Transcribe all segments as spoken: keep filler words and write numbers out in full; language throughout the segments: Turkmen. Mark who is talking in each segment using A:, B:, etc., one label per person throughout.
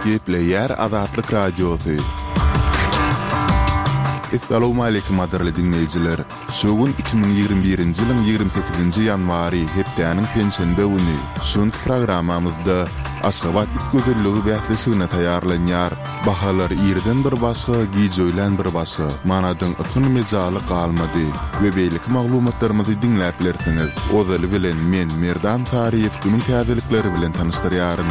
A: Gepleyer Azatlyk Radiosu. Assalamu alaykum adarly dinleyijiler. Şogun iki bin ýygrimi birinji ýylyň ýygrimi sekizinji ýanwary hepdeniň penşenbe güni. Şonky programamyzda Aşgabat it gözelligi bähleşigine taýýarlanýar. Bahalar ýerden bir başga, giýjöýlen bir başga. Manadyň ıtgyny mejaly galmady. We beýlik maglumatlarymyzy dinläp bilersiňiz. Ozaly bilen men Merdan Tariýew günüň täzelikleri bilen tanışdyrýaryn.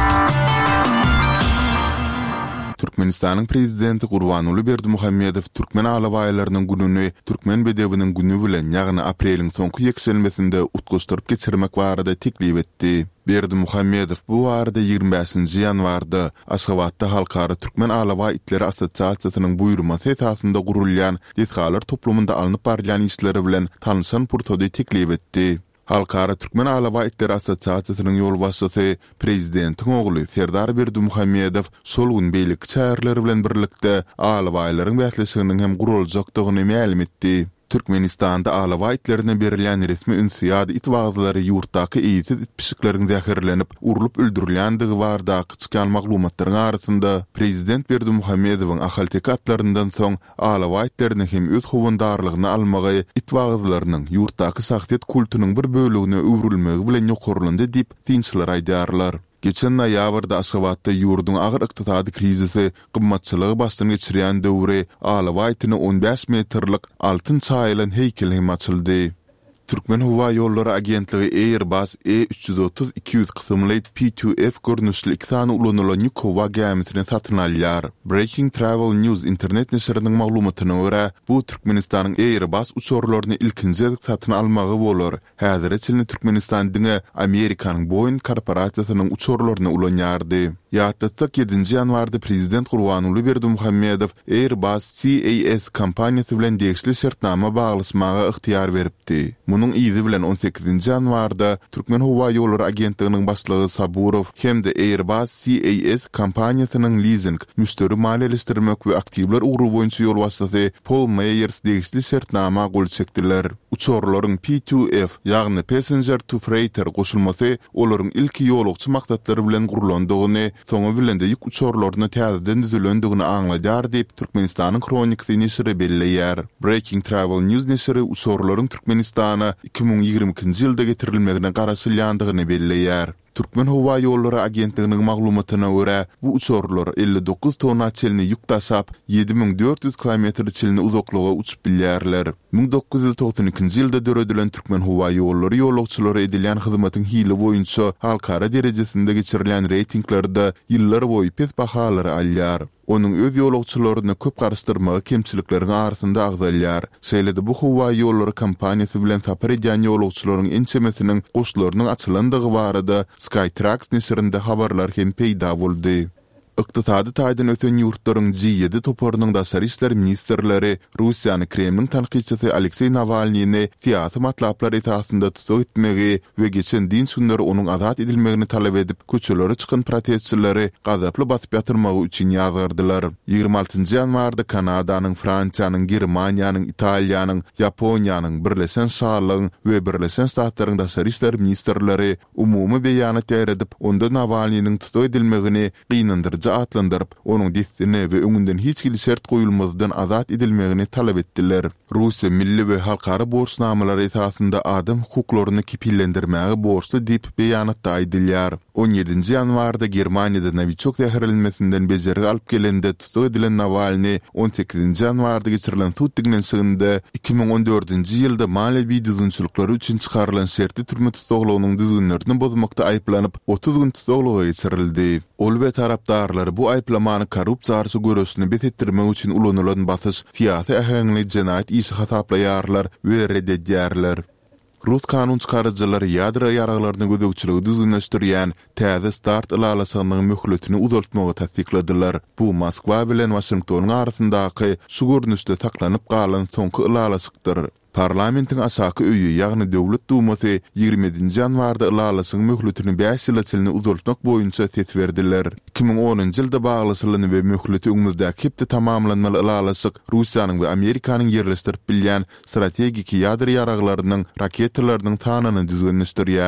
A: Türkmenistanyň prezidenti Gurbanuly Berdimuhammedow Türkmen alabaýlarynyň gününi Türkmen bedewiniň günü bilen ýagny apreliň soňky ýekselmesinde utguşdyryp geçirmek barada teklip etdi. Berdimuhammedow bu arada ýygrimi beşinji ýanwarda Aşgabatda Halkara Türkmen Alabaý itleri Assosiasiýasynyň buýrmasy esasynda gurulýan detgalar toplumynda alınıp barýan işleri bilen tanışan purtody teklip etdi. Halkara Türkmen Alabaý itleri Assosiasiýasynyň ýol başçysy prezidentiň ogly Serdar Berdimuhammedow şol gün beýlik çäherleri bilen birlikde alabaýlaryň bähleşiginiň hem guruljakdygyny ma'lum etdi. Türkmenistanda alabaý itlerine berilen resmi ünsiyad it wagzlary ýurtdaky eýsiz it pişikleriň zäherlenip urulyp öldürilýändigi barada çykan maglumatlaryň arasynda prezident Berdimuhammedowyň ahaltek atlaryndan soň alabaý itlerini hem öz howandarlygyny almagy it wagzlarynyň ýurtdaky şahsiýet kulturynyň bir bölegine öwrülmegi bilen ýokurlandy diýip tinçler aýdarlar. Geçen noýabrda Aşgabatda ýurdun agyr ykdysady krizisi, gymmatçylygy başdan geçirýän döwre alabaý itine on beş metrlik altyn çaýlan heýkel hem açyldy. Türkmen Hava Ýollary Agentligi Airbus E üç yüz otuz iki yüz kysymly P iki F görnüşli iki sany ulanylan ýük howa gemisini satyn alýar. Breaking Travel News internet neşriniň maglumatyna görä, bu Türkmenistanyň Airbus uçurlaryny ilkinji satyn almagy bolar. Häzir çylny Türkmenistan diňe Amerikanyň Boeing korporasiýasynyň uçurlaryny ulanýardy. Ýatdatdak ýedinji ýanwarda prezident Gurbanuly Berdimuhammedow Airbus C A S kompaniýasy bilen degişli şertnama baglaşmaga ygtyýar beripdi. Munun izi bilen on sekizinji ýanwarda Türkmen Hava Ýollary Agentliginiň başlygy Saburow hemde Airbus C A S kompaniýasynyň leasing, müşteri maliýeleşdirmek we aktivler ugruwy boýunça ýol başçysy Paul Meyers degişli şertnama gol çekdiler. Uçurlaryň P iki F ýagny Passenger to Freighter goşulmasy olaryň ilki ýolukçy maksatlary bilen gurulandygyny, soňa bilen de ýük uçurlaryny täzeden düzülendigini aňladýar diýip Türkmenistanyň Kronikasy neşri belleýär. Breaking Travel News neşri uçurlaryň Türkmenistana iki bin ýygrimi-nji ýylda getirilmegine garaşylýandygyny belleýär. Türkmen Hava Ýollary Agentliginiň maglumatyna görä, bu uçurlar elli dokuz tonna çelini ýük taşap, ýedi bin dört yüz kilometr çelini uzaklyga uçup bilýärler. bin dokuz yüz togson ikinji ýylda döredilen Türkmen Hava Ýollary ýolukçylary edilýän hyzmatyň hili boýunça halkara derejesinde geçirilen reytinglarda ýyllar boýy pes bahalary alýar. Onun öz ýolukçylaryny köp garşdyrmagy kemçilikleriň arasynda agzalýar. Şeýlede bu Hava Ýollary kompaniýasy bilen tapar edýän ýolukçylaryň ençemesiniň goşlarynyň açylandygy barada Skytrax neşrinde habarlar hem peýda boldy. Iqtisady taýdan öten ýurtlaryň G ýedi toparynyň daşary işler ministrleri Russiýany Kremliň tanqidçisi Aleksey Navalnyny siýasy matlaplar esasynda tutup etmegi we geçen din günleri onuň azat edilmegini talap edip köçelere çykan protestçileri gazaply basyp ýatyrmagy üçin ýazgardylar. ýygrimi altynji ýanwarda Kanadanyň, Fransiýanyň, Germaniýanyň, Italiýanyň, Ýaponiýanyň, Birleşen Şarlaryň we Birleşen Ştatlaryň daşary işler ministrleri umumy beýanat ýaradip, onda Navalnyň tutup edilmegini gynandyrjy atlandırıp, onun destine ve öňünden hiç kili şert koyulmazdan azat edilmegini talap etdiler. Russiýa milli we halkara borçnamalary esasynda adam hukuklaryny kipillendirmäge borçly diýip beýanatda aýdylýar. on ýedinji ýanwarda Germaniýada Novichok zäherlenmesinden bejerigi alyp gelende tutup edilen Navalny on sekizinji ýanwarda geçirilen tutdiginen sygynda iki bin on dördünji ýylda maliýevi düzgünçilikleri üçin çykarylan şertli türme tutuglugynyň düzgünlerini bozmakda aýplanyp otuz gün tutugluga geçirildi. Ol we tarapdarlary bu aýplamany korrupsiýa garşy görüşini betetdirmek üçin ulanylan basyş siýasy ähengli jenaýat işi hasaplaýarlar we reddedýärler. Rus kanun çykarjylary ýadra ýaraglaryny gözegçiligi düzgünleşdirýän täze start ilalasynyň möhletini uzaltmagy tasdikladylar. Bu Moskwa bilen Washington arasyndaky şu görnüşde taklanyp galan soňky ilalasykdyr. Parlamentin asaky öýü, ýagny döwlet dumasy ýygrimi-nji ýanwarda ilalasyň möhletini beş ýyla çylny uzaltmak boýunça ses berdiler. iki bin onunji ýylda baglaşylyny we möhleti öňümüzdäki hepde tamamlanmaly ilalasyk Russiýanyň we Amerikanyň ýerleşdirip bilýän strategik ýadra ýaraglarynyň raketalarynyň tanyny düzgünleşdirýär.